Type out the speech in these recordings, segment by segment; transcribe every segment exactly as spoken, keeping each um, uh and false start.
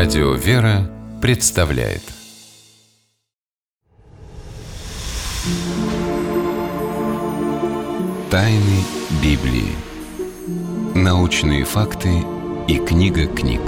Радио «Вера» представляет Тайны Библии. Научные факты и книга книг.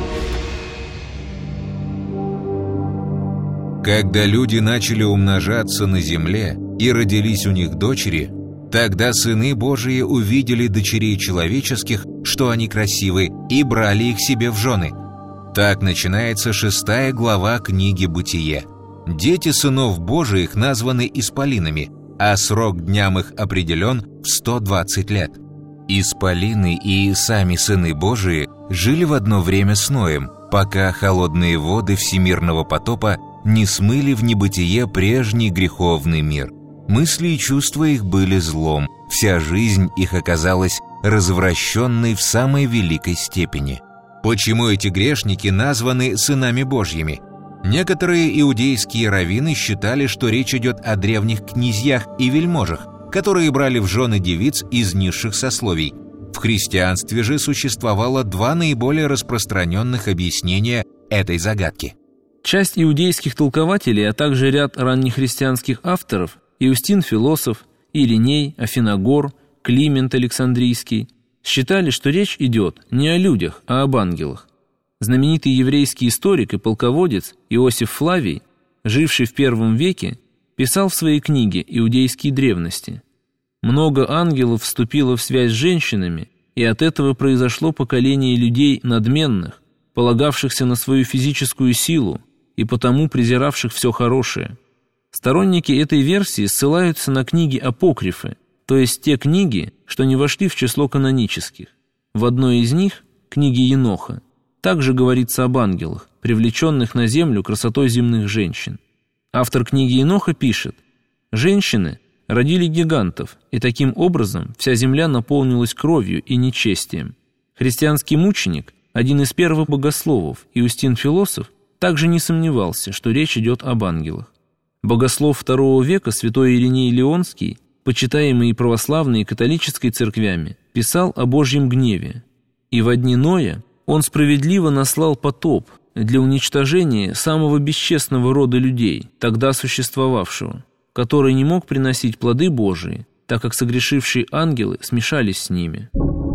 Когда люди начали умножаться на земле и родились у них дочери, тогда сыны Божии увидели дочерей человеческих, что они красивы, и брали их себе в жены. Так начинается шестая глава книги «Бытие». Дети сынов Божиих названы исполинами, а срок дням их определен в сто двадцать лет. Исполины и сами сыны Божии жили в одно время с Ноем, пока холодные воды всемирного потопа не смыли в небытие прежний греховный мир. Мысли и чувства их были злом, вся жизнь их оказалась развращенной в самой великой степени. Почему эти грешники названы сынами Божьими? Некоторые иудейские раввины считали, что речь идет о древних князьях и вельможах, которые брали в жены девиц из низших сословий. В христианстве же существовало два наиболее распространенных объяснения этой загадки. Часть иудейских толкователей, а также ряд раннехристианских авторов – Иустин Философ, Ириней, Афиногор, Климент Александрийский – считали, что речь идет не о людях, а об ангелах. Знаменитый еврейский историк и полководец Иосиф Флавий, живший в первом веке, писал в своей книге «Иудейские древности»: «Много ангелов вступило в связь с женщинами, и от этого произошло поколение людей надменных, полагавшихся на свою физическую силу и потому презиравших все хорошее». Сторонники этой версии ссылаются на книги апокрифы, то есть те книги, что не вошли в число канонических. В одной из них, книге Еноха, также говорится об ангелах, привлеченных на землю красотой земных женщин. Автор книги Еноха пишет: «Женщины родили гигантов, и таким образом вся земля наполнилась кровью и нечестием». Христианский мученик, один из первых богословов, Иустин Философ, также не сомневался, что речь идет об ангелах. Богослов второго века святой Ириней Леонский, почитаемый и православной и католической церквями, писал о Божьем гневе: «И во дни Ноя он справедливо наслал потоп для уничтожения самого бесчестного рода людей, тогда существовавшего, который не мог приносить плоды Божии, так как согрешившие ангелы смешались с ними».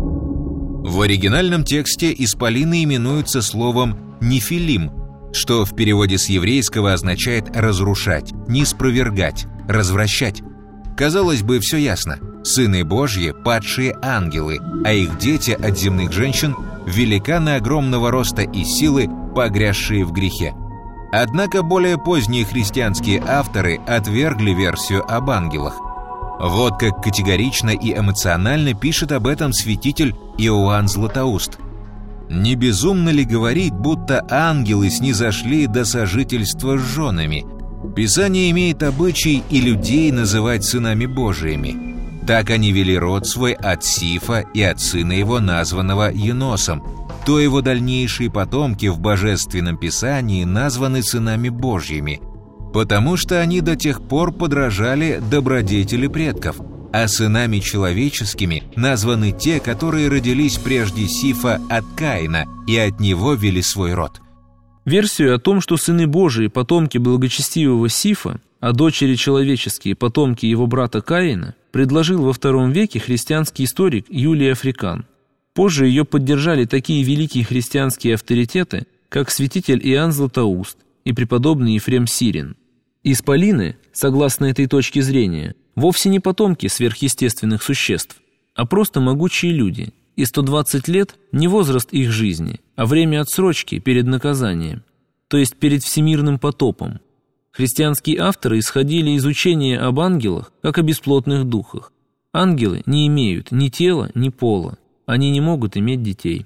В оригинальном тексте исполины именуются словом «нефилим», что в переводе с еврейского означает «разрушать», «неспровергать», «развращать». Казалось бы, все ясно. Сыны Божьи – падшие ангелы, а их дети от земных женщин – великаны огромного роста и силы, погрязшие в грехе. Однако более поздние христианские авторы отвергли версию об ангелах. Вот как категорично и эмоционально пишет об этом святитель Иоанн Златоуст: «Не безумно ли говорить, будто ангелы снизошли до сожительства с женами? Писание имеет обычай и людей называть сынами Божиими. Так они вели род свой от Сифа и от сына его, названного Еносом, то его дальнейшие потомки в Божественном Писании названы сынами Божьими, потому что они до тех пор подражали добродетели предков, а сынами человеческими названы те, которые родились прежде Сифа от Каина и от него вели свой род». Версию о том, что сыны Божии – потомки благочестивого Сифа, а дочери человеческие – потомки его брата Каина, предложил во втором веке христианский историк Юлий Африкан. Позже ее поддержали такие великие христианские авторитеты, как святитель Иоанн Златоуст и преподобный Ефрем Сирин. Исполины, согласно этой точке зрения, вовсе не потомки сверхъестественных существ, а просто могучие люди, и сто двадцать лет – не возраст их жизни, а время отсрочки перед наказанием, то есть перед всемирным потопом. Христианские авторы исходили из учения об ангелах, как о бесплотных духах. Ангелы не имеют ни тела, ни пола, они не могут иметь детей.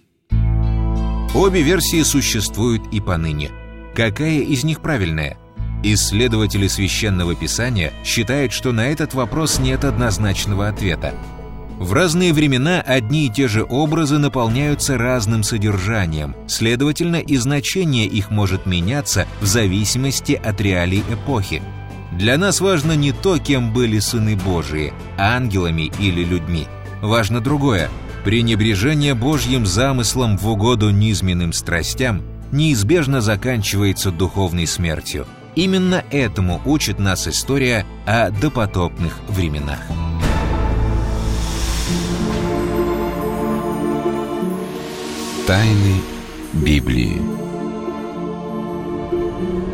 Обе версии существуют и поныне. Какая из них правильная? Исследователи Священного Писания считают, что на этот вопрос нет однозначного ответа. В разные времена одни и те же образы наполняются разным содержанием, следовательно, и значение их может меняться в зависимости от реалий эпохи. Для нас важно не то, кем были сыны Божии, ангелами или людьми. Важно другое. Пренебрежение Божьим замыслом в угоду низменным страстям неизбежно заканчивается духовной смертью. Именно этому учит нас история о допотопных временах. Тайны Библии.